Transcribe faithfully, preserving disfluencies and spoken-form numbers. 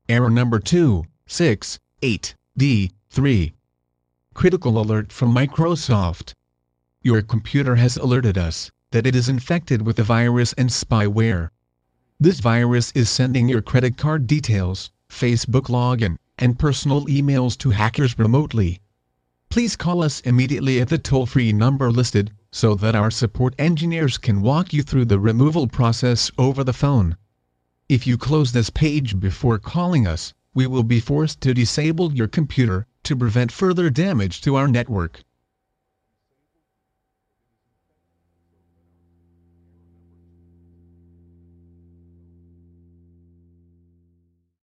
Error number two six eight D three. Critical alert from Microsoft. Your computer has alerted us that it is infected with a virus and spyware. This virus is sending your credit card details, Facebook login, and personal emails to hackers remotely. Please call us immediately at the toll-free number listed, so that our support engineers can walk you through the removal process over the phone. If you close this page before calling us, we will be forced to disable your computer to prevent further damage to our network.